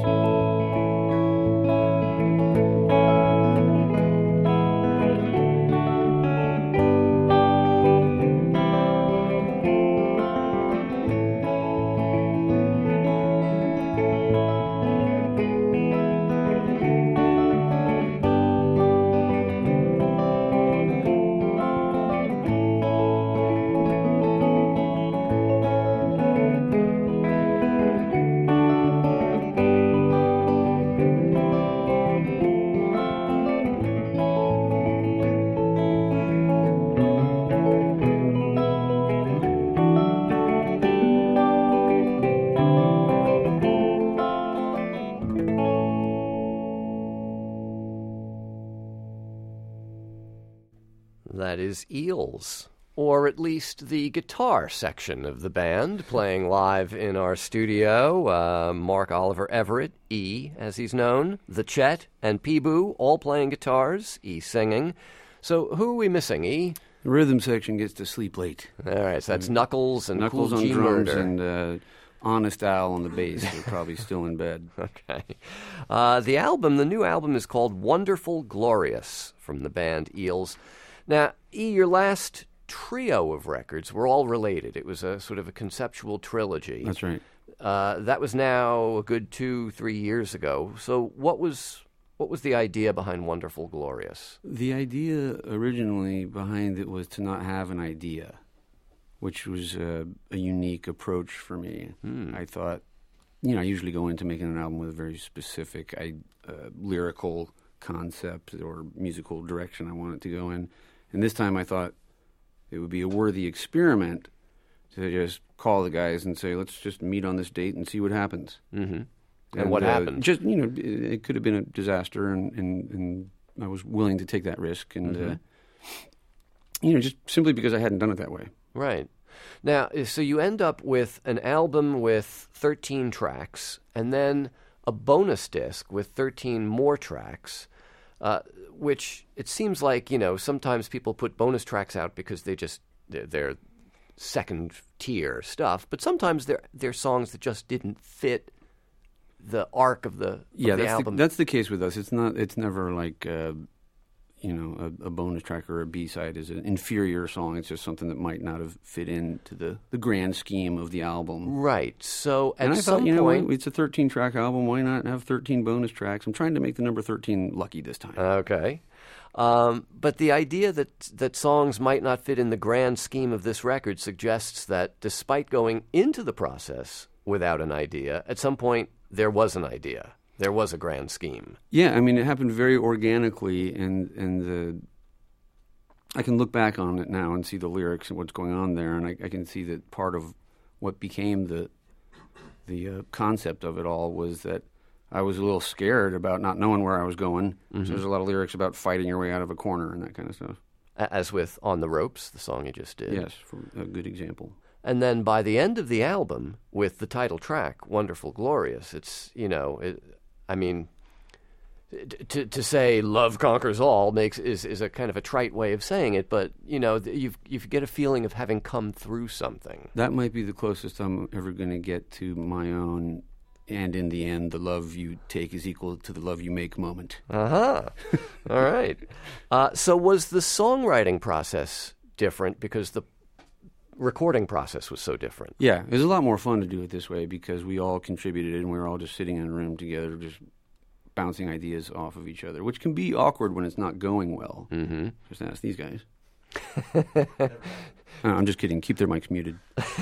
That is Eels, or at least the guitar section of the band, playing live in our studio. Uh, Mark Oliver Everett, E, as he's known, the Chet, and Peeboo, all playing guitars, E singing. So who are we missing, E? The rhythm section gets to sleep late. All right, so that's Knuckles and Knuckles Cool on G drums Murder. and uh, Honest Al on the bass. They're probably still in bed. Okay. Uh, the album, the new album is called Wonderful Glorious from the band Eels. Now, E, your last trio of records were all related. It was a sort of a conceptual trilogy. That's right. Uh, that was now a good two, three years ago. So what was what was the idea behind Wonderful Glorious? The idea originally behind it was to not have an idea, which was a, a unique approach for me. Hmm. I thought, you know, I usually go into making an album with a very specific I, uh, lyrical concept or musical direction I want it to go in. And this time I thought it would be a worthy experiment to just call the guys and say, let's just meet on this date and see what happens. Mm-hmm. And, and what uh, happened? Just, you know, it, it could have been a disaster, and, and, and I was willing to take that risk. And, mm-hmm. uh, you know, just simply because I hadn't done it that way. Right. Now, so you end up with an album with thirteen tracks, and then a bonus disc with thirteen more tracks, uh, which it seems like, you know, sometimes people put bonus tracks out because they just, they're, they're second-tier stuff, but sometimes they're, they're songs that just didn't fit the arc of the, of yeah, the that's album. The, that's the case with us. It's not. It's never like, uh, you know, a, a bonus track or a B-side is an inferior song. It's just something that might not have fit into the, the grand scheme of the album. Right. So at and I some thought, you know, point... what? It's a thirteen-track album. Why not have thirteen bonus tracks? I'm trying to make the number thirteen lucky this time. Okay. Um, but the idea that that songs might not fit in the grand scheme of this record suggests that despite going into the process without an idea, at some point there was an idea. There was a grand scheme. Yeah, I mean, it happened very organically, and and the I can look back on it now and see the lyrics and what's going on there, and I, I can see that part of what became the the uh, concept of it all was that I was a little scared about not knowing where I was going. Mm-hmm. So there's a lot of lyrics about fighting your way out of a corner and that kind of stuff. As with On the Ropes, the song you just did. Yes, for a good example. And then by the end of the album, with the title track, Wonderful Glorious, it's, you know, it, I mean, to to say love conquers all makes is, is a kind of a trite way of saying it, but, you know, you you get a feeling of having come through something. That might be the closest I'm ever going to get to my own, and in the end, the love you take is equal to the love you make moment. Uh-huh. All right. Uh, so was the songwriting process different because the recording process was so different? Yeah, it was a lot more fun to do it this way because we all contributed and we were all just sitting in a room together, just bouncing ideas off of each other, which can be awkward when it's not going well. Mm-hmm. Just ask these guys. No, I'm just kidding. Keep their mics muted.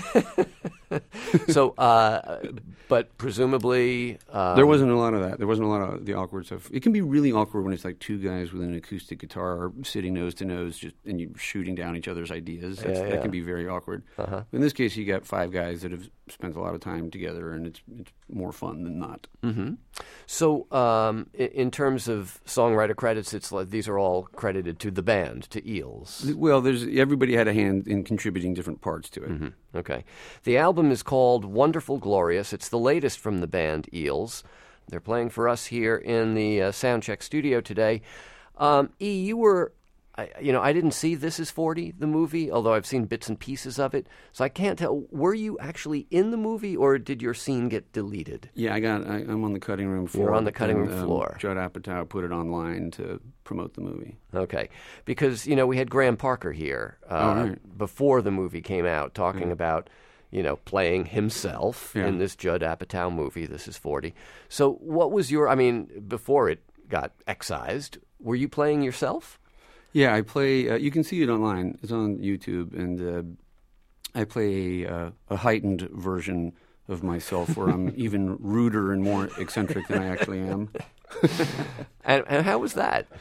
So, uh, but presumably... Um, there wasn't a lot of that. There wasn't a lot of the awkward stuff. It can be really awkward when it's like two guys with an acoustic guitar sitting nose to nose just and you shooting down each other's ideas. That's, Yeah, yeah. That can be very awkward. Uh-huh. In this case, you got five guys that have spent a lot of time together, and it's, it's more fun than not. Mm-hmm. So, um, in, in terms of songwriter credits, it's like these are all credited to the band, to Eels. Well, there's everybody had a hand in contributing different parts to it. Mm-hmm. Okay. The album is called Wonderful Glorious. It's the latest from the band Eels. They're playing for us here in the uh, Soundcheck studio today. Um, E, you were, I, you know, I didn't see This Is forty, the movie, although I've seen bits and pieces of it. So I can't tell. Were you actually in the movie, or did your scene get deleted? Yeah, I got. I, I'm on the cutting room floor. You're on the cutting and, room um, floor. Judd Apatow put it online to promote the movie. Okay, because you know we had Graham Parker here uh, Oh, right. before the movie came out, talking Yeah. about you know playing himself Yeah. in this Judd Apatow movie. This Is forty. So, what was your? I mean, before it got excised, were you playing yourself? Yeah, I play. Uh, you can see it online. It's on YouTube, and uh, I play a, uh, a heightened version of myself, where I'm even ruder and more eccentric than I actually am. and, and how was that?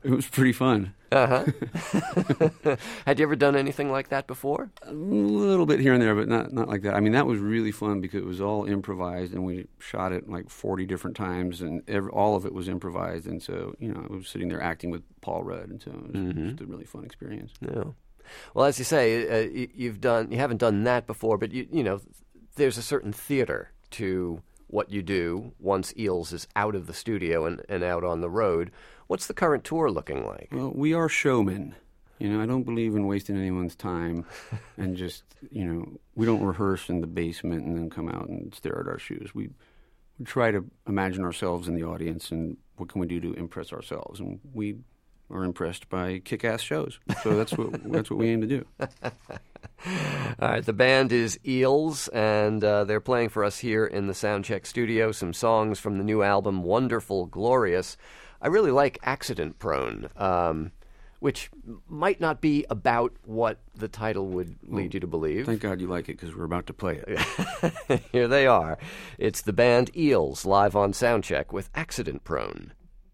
It was pretty fun. Uh-huh. Had you ever done anything like that before? A little bit here and there, but not not like that. I mean, that was really fun because it was all improvised, and we shot it like forty different times, and every, all of it was improvised. And so, you know, I was sitting there acting with Paul Rudd, and so it was Mm-hmm. just a really fun experience. Yeah. Well, as you say, uh, you, you've done you haven't done that before, but you you know, there's a certain theater to what you do once Eels is out of the studio and, and out on the road. What's the current tour looking like? Well, we are showmen. You know, I don't believe in wasting anyone's time and just, you know, we don't rehearse in the basement and then come out and stare at our shoes. We, we try to imagine ourselves in the audience and what can we do to impress ourselves. And we are impressed by kick-ass shows. So that's what that's what we aim to do. All right, the band is Eels, and uh, they're playing for us here in the Soundcheck studio some songs from the new album, Wonderful Glorious. I really like Accident Prone, um, which might not be about what the title would lead you to believe. Thank God you like it, because we're about to play it. Here they are. It's the band Eels, live on Soundcheck with Accident Prone.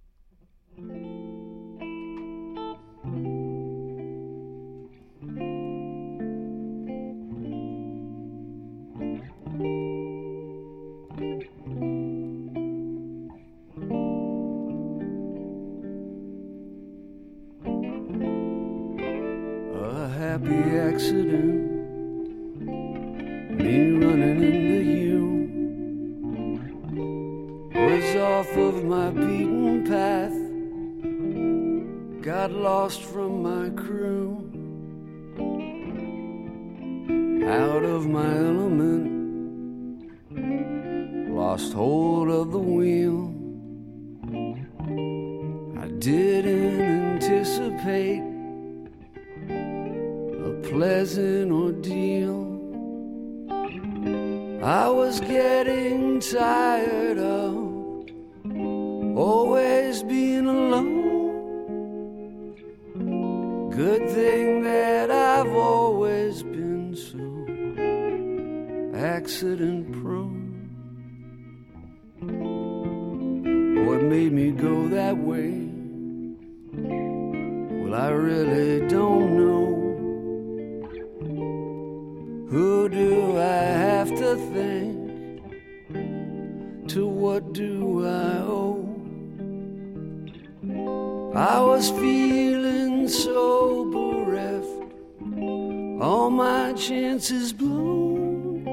Happy accident, me running into you, was off of my beaten path, got lost from my crew, out of my element, lost hold of the wheel. I didn't anticipate pleasant ordeal. I was getting tired of always being alone. Good thing that I've always been so accident prone. What made me go that way? Well, I really don't know. Who do I have to thank? To what do I owe? I was feeling so bereft, all my chances blown.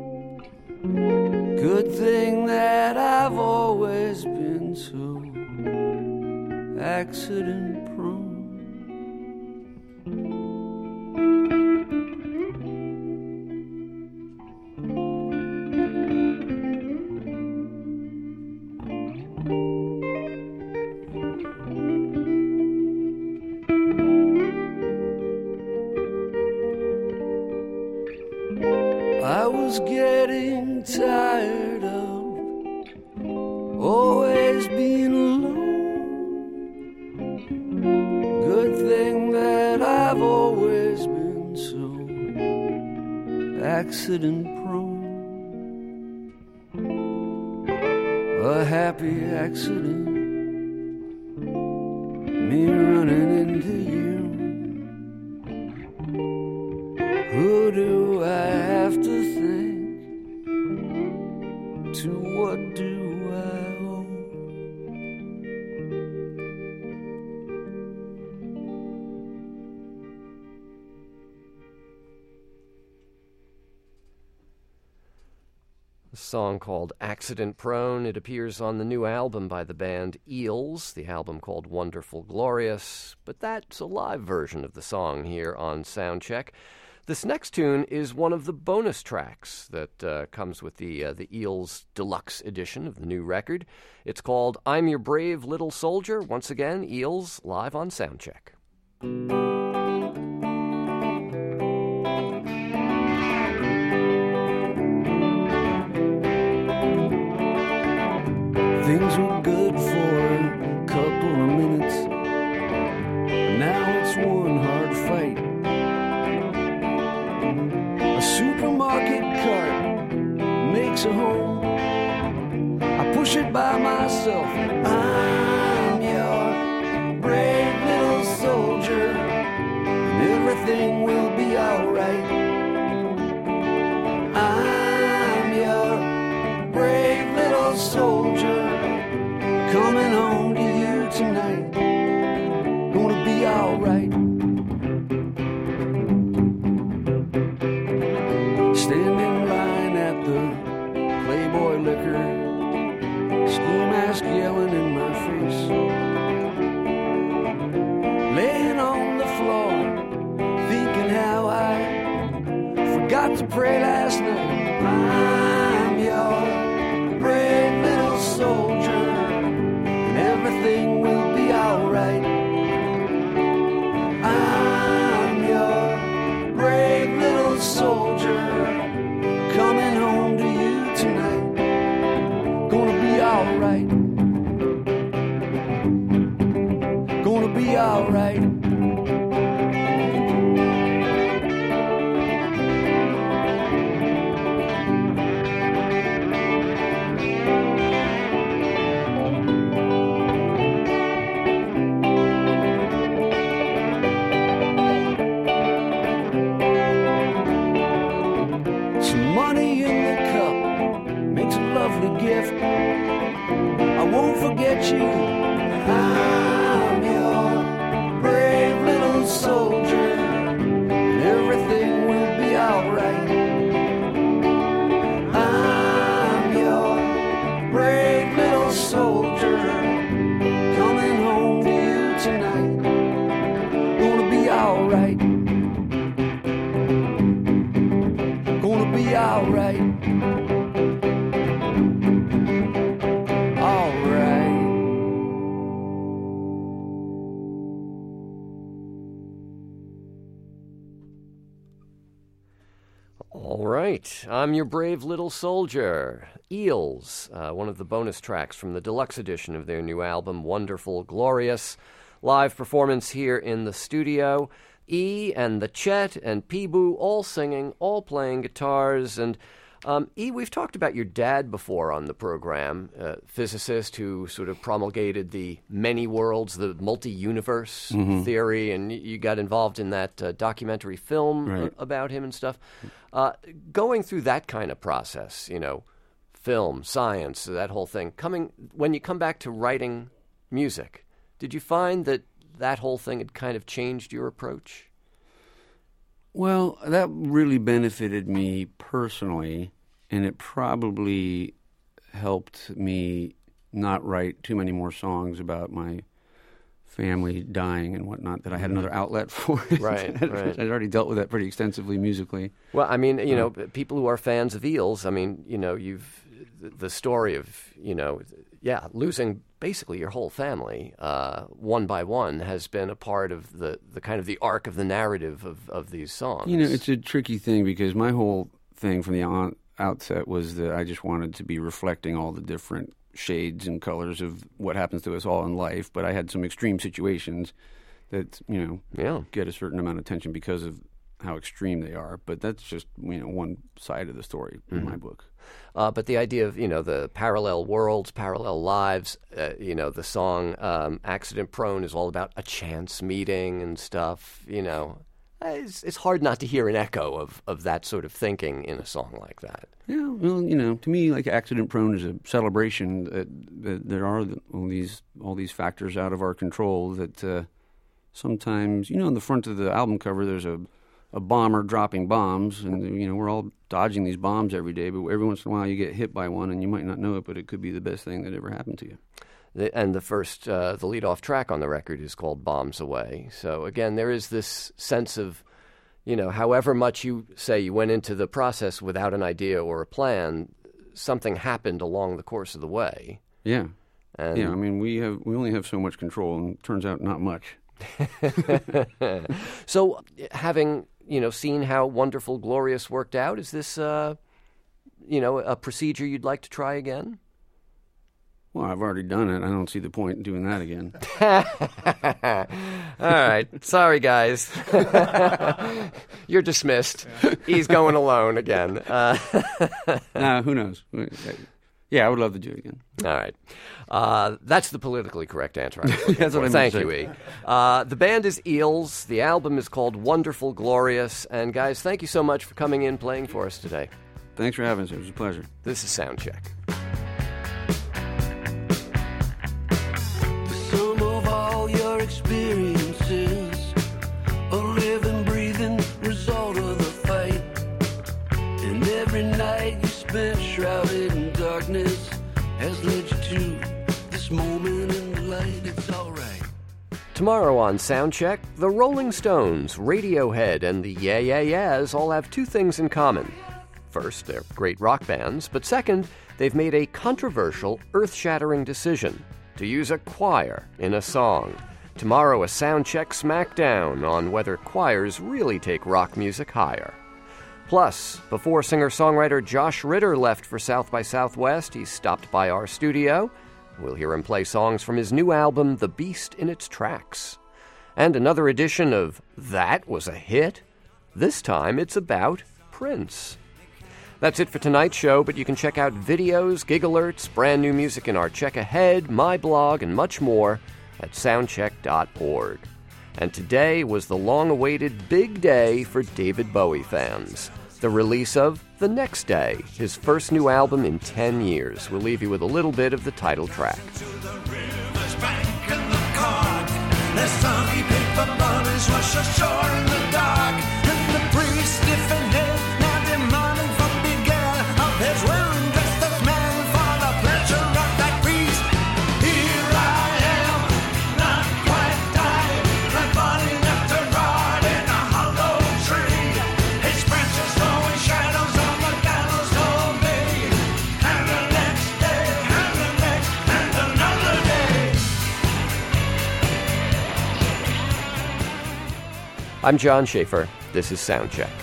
Good thing that I've always been so accident prone. I was getting tired of always being alone. Good thing that I've always been so accident prone. A happy accident, me running into you. Who do I have to thank? To what do I owe? A song called Accident Prone. It appears on the new album by the band Eels, the album called Wonderful Glorious, but that's a live version of the song here on Soundcheck. This next tune is one of the bonus tracks that uh, comes with the uh, the Eels Deluxe edition of the new record. It's called I'm Your Brave Little Soldier. Once again, Eels live on Soundcheck. Things were good for a couple of minutes, but now it's one hard fight. A supermarket cart makes a home. I push it by myself. I'm your brave coming home to you tonight. Gonna be alright. Stand in line at the Playboy liquor, school mask yelling in my face. Laying on the floor, thinking how I forgot to pray last night. I'm your brave little soldier, and everything will be alright. I'm your brave little soldier, coming home to you tonight. Gonna be alright. Gonna be alright. Some money in the cup makes a lovely gift. I won't forget you. I'm your brave little soldier, and everything will be alright. I'm your brave little soldier, coming home to you tonight. Gonna be alright. Gonna be alright. Alright. All right, I'm Your Brave Little Soldier. Eels, uh, one of the bonus tracks from the deluxe edition of their new album, Wonderful Glorious. Live performance here in the studio. E and the Chet and Peeboo all singing, all playing guitars. And um, E, we've talked about your dad before on the program, a physicist who sort of promulgated the many worlds, the multi-universe Mhm. theory, and y- you got involved in that uh, documentary film Right. a- about him and stuff. Uh, going through that kind of process, you know, film, science, that whole thing, coming when you come back to writing music, did you find that that whole thing had kind of changed your approach? Well, that really benefited me personally, and it probably helped me not write too many more songs about my family dying and whatnot, that I had another outlet for it. Right, right. I'd already dealt with that pretty extensively musically. Well, I mean, you Uh, know, people who are fans of Eels, I mean, you know, you've the story of, you know, yeah, losing basically your whole family uh, one by one has been a part of the, the kind of the arc of the narrative of, of these songs. You know, it's a tricky thing because my whole thing from the on- outset was that I just wanted to be reflecting all the different shades and colors of what happens to us all in life. But I had some extreme situations that, you know, yeah. get a certain amount of attention because of how extreme they are. But that's just, you know, one side of the story in my Mhm. book. Uh, but the idea of, you know, the parallel worlds, parallel lives, uh, you know, the song um, Accident Prone is all about a chance meeting and stuff, you know. It's, it's hard not to hear an echo of, of that sort of thinking in a song like that. Yeah, well, you know, to me, like Accident Prone is a celebration that, that there are all these all these factors out of our control that uh, sometimes, you know, on the front of the album cover, there's a a bomber dropping bombs, and you know we're all dodging these bombs every day. But every once in a while, you get hit by one, and you might not know it, but it could be the best thing that ever happened to you. The, and the first, uh, the lead-off track on the record is called Bombs Away. So again, there is this sense of, you know, however much you say you went into the process without an idea or a plan, something happened along the course of the way. Yeah, And yeah. I mean, we have we only have so much control, and it turns out not much. So, having, you know, seen how Wonderful Glorious worked out, is this, uh, you know, a procedure you'd like to try again? Well, I've already done it. I don't see the point in doing that again. All right. Sorry, guys. You're dismissed. He's going alone again. Uh, Nah, who knows? Yeah, I would love to do it again. All right. Uh, that's the politically correct answer. I'm looking That's what for. I meant Thank to you, say. E. Uh, the band is Eels. The album is called Wonderful Glorious. And, guys, thank you so much for coming in playing for us today. Thanks for having us. It was a pleasure. This is Soundcheck. moment in the light, it's alright. Tomorrow on Soundcheck, the Rolling Stones, Radiohead, and the Yeah Yeah Yeahs all have two things in common. First, they're great rock bands, but second, they've made a controversial, earth-shattering decision to use a choir in a song. Tomorrow, a Soundcheck smackdown on whether choirs really take rock music higher. Plus, before singer-songwriter Josh Ritter left for South by Southwest, he stopped by our studio. We'll hear him play songs from his new album, The Beast in Its Tracks. And another edition of That Was a Hit. This time, it's about Prince. That's it for tonight's show, but you can check out videos, gig alerts, brand new music in our Check Ahead, my blog, and much more at soundcheck dot org. And today was the long-awaited big day for David Bowie fans. The release of The Next Day, his first new album in ten years. We'll leave you with a little bit of the title track. The soggy paper bodies rush ashore in the dark, and the priest, defended, now demanding from began of his wearing dressed as man for the pleasure of that priest. Here I am, not quite died, my body left to rot in a hollow tree. His branches throwing shadows on the gallows for me, and the next day, and the next, and another day. I'm John Schaefer. This is Soundcheck.